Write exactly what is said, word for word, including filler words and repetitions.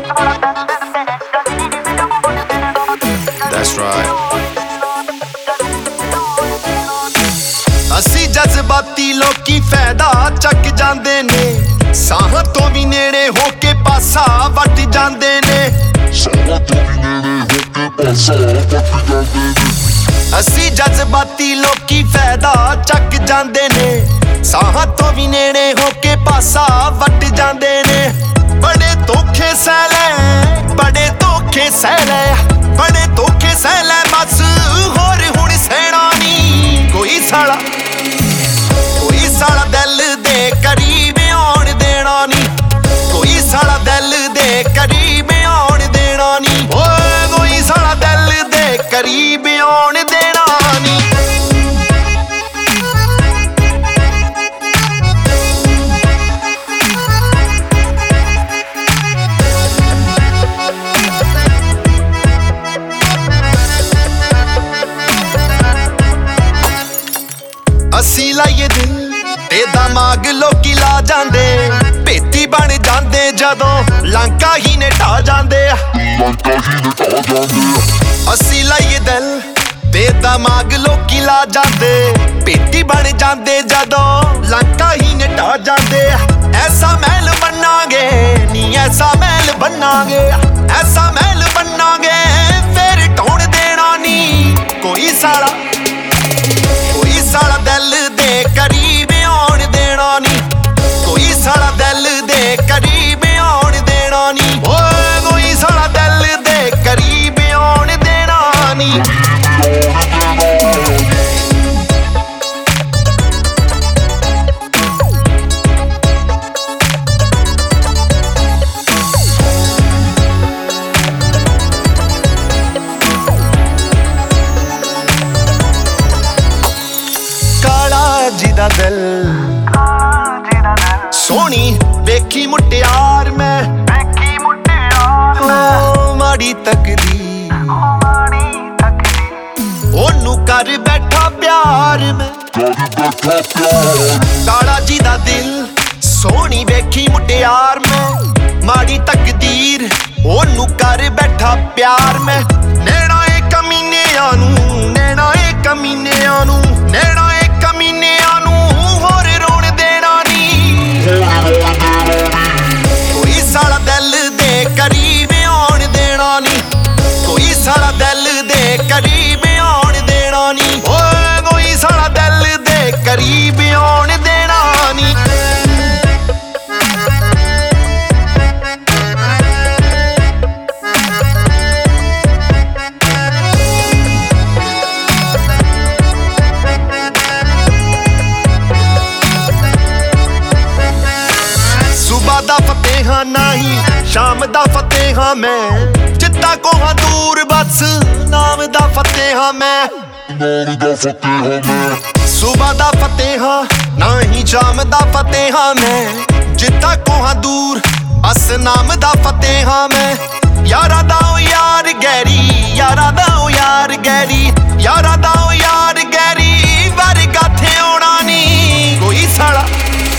That's right. ਅਸੀਂ ਜਜ਼ਬਾਤੀ ਲੋਕੀ ਫਾਇਦਾ ਚੱਕ ਜਾਂਦੇ ਨੇ, ਸਾਹਾਂ ਤੋਂ ਵੀ ਨੇੜੇ ਹੋ ਕੇ ਪਾਸਾ ਵੱਟ ਜਾਂਦੇ ਨੇ, ਸਾਹਾਂ ਤੋਂ ਵੀ ਨੇੜੇ ਹੋ ਕੇ ਪਾਸਾ ਵੱਟ ਜਾਂਦੇ ਨੇ। ਅਸੀਂ ਜਜ਼ਬਾਤੀ ਲੋਕੀ ਫਾਇਦਾ ਚੱਕ ਜਾਂਦੇ ਨੇ, ਸਾਹਾਂ ਤੋਂ ਵੀ ਨੇੜੇ ਹੋ ਕੇ ਪਾਸਾ ਵੱਟ ਜਾਂਦੇ ਨੇ। ਬੜੇ ਧੋਖੇ ਸਹਿ ਲੈ, ਬੜੇ ਧੋਖੇ ਸਹਿ ਲੈ, ਬੜੇ ਧੋਖੇ ਸਹਿ ਲੈ, ਬਸ ਹੋਰ ਹੁਣ ਸਹਿਣਾ ਨੀ ਕੋਈ ਸਾਲਾ, ਕੋਈ ਸਾਲਾ ਦਿਲ ਦੇ ਕਰੀਬ ਆਉਣ ਦੇਣਾ ਨੀ, ਕੋਈ ਸਾਲਾ ਦਿਲ ਦੇ ਕਰੀਬ ਆਉਣ ਦੇਣਾ ਨੀ, ਓਏ ਕੋਈ ਸਾਲਾ ਦਿਲ ਦੇ ਕਰੀਬ ਆਉਣ ਦੇਣਾ ਨੀ। ਅਸੀਂ ਲਾਈਏ ਦਿਲ ਤੇ ਦਿਮਾਗ ਲੋਕੀ ਲਾ ਜਾਂਦੇ, ਭੇਤੀ ਬਣ ਜਾਂਦੇ ਜਦੋਂ ਲੰਕਾ ਹੀ ਨੇ ਢਾ ਜਾਂਦੇ ਆ, ਲੰਕਾ ਹੀ ਨੇ ਢਾ ਜਾਂਦੇ ਆ। ਅਸੀਂ ਲਾਈਏ ਦਿਲ ਤੇ ਦਿਮਾਗ ਲੋਕੀ ਲਾ ਜਾਂਦੇ, ਭੇਤੀ ਬਣ ਜਾਂਦੇ ਜਦੋਂ ਲੰਕਾ ਹੀ ਨੇ ਢਾ ਜਾਂਦੇ ਆ। ਐਸਾ ਮਹਿਲ ਬਣਾਂਗੇ ਨੀ, ਐਸਾ ਮਹਿਲ ਬਣਾਂਗੇ, ਐਸਾ ਮਹਿਲ ਬਣਾਂਗੇ, ਫੇਰ ਢਾਉਣ ਦੇਣਾ ਨੀ ਕੋਈ ਸਾਲਾ, ਕੋਈ ਸਾਲਾ ਦਿਲ ਦੇ ਕਰੀਬ ਆਉਣ ਦੇਣਾ ਨੀ, ਕੋਈ ਸਾਲਾ ਦਿਲ ਦੇ ਕਰੀਬ ਆਉਣ ਦੇਣਾ ਨੀ, ਓਏ ਕੋਈ ਸਾਲਾ ਦਿਲ ਦੇ ਕਰੀਬ ਆਉਣ ਦੇਣਾ ਨੀ। ਕਾਲਾ ਜਿਹਦਾ ਦਿਲ, ਸੋਹਣੀ ਵੇਖੀ ਮੁਟਿਆਰ ਮੈਂ, ਵੇਖੀ ਮੁਟਿਆਰ ਓ ਮਾੜੀ ਤਕਦੀ, ਉਹਨੂੰ ਕਰ ਬੈਠਾ ਪਿਆਰ ਮੈਂ, ਕਰ ਬੈਠਾ ਪਿਆਰ। ਕਾਲਾ ਜਿਹਦਾ ਦਿਲ, ਸੋਹਣੀ ਵੇਖੀ ਮੁਟਿਆਰ ਮੈਂ, ਮਾੜੀ ਤਕਦੀਰ, ਉਹਨੂੰ ਕਰ ਬੈਠਾ ਪਿਆਰ ਮੈਂ। ਨੈਣਾ ਏ ਕਮੀਨਿਆਂ ਨੂੰ, ਨੈਣਾ ਏ ਕਮੀਨਿਆਂ ਨੂੰ, ਨੈਣਾ ਏ ਕਮੀਨਿਆਂ ਨੂੰ, ਹੋਰ ਰੋਣ ਦੇਣਾ ਨੀ ਕੋਈ ਸਾਲਾ ਦਿਲ ਦੇ ਕਰੀਬ ਆਉਣ ਦੇਣਾ ਨੀ, ਕੋਈ ਸਾਲਾ ਦਿਲ ਦੇ ਕਰੀਬ ਆਉਣ ਦੇਣਾ ਨੀ, ਓਏ ਕੋਈ ਸਾਲਾ ਦਿਲ ਦੇ ਕਰੀਬ ਆਉਣ ਦੇਣਾ ਨੀ। ਸੁਬਾ ਦਾ ਫਤਿਹ ਹਾਂ ਨਹੀਂ, ਸ਼ਾਮ ਦਾ ਫਤਿਹ ਹਾਂ ਮੈਂ, ਜਿੱਦਾਂ ਕੋਹਾਂ ਦੂਰ ਬਸ ਨਾਮ ਦਾ ਫਤਿਹ ਹਾਂ ਮੈਂ, ਨਾਮ ਦਾ ਫਤਿਹ ਹਾਂ ਮੈਂ। ਸੁਬਾ ਦਾ ਫਤਿਹ ਹਾਂ ਨਹੀਂ, ਸ਼ਾਮ ਦਾ ਫਤਿਹ ਹਾਂ ਮੈਂ, ਜਿੱਦਾਂ ਕੋਹਾਂ ਦੂਰ ਬਸ ਨਾਮ ਦਾ ਫਤਿਹ ਹਾਂ ਮੈਂ। ਯਾਰਾਂ ਦਾ ਓ ਯਾਰ ਗੈਰੀ, ਯਾਰਾਂ ਦਾ ਓ ਯਾਰ ਗੈਰੀ, ਯਾਰਾਂ ਦਾ ਓ ਯਾਰ ਗੈਰੀ, ਵਰਗਾ ਥੇ ਆਉਣਾ ਨੀ ਕੋਈ ਸਾਲਾ,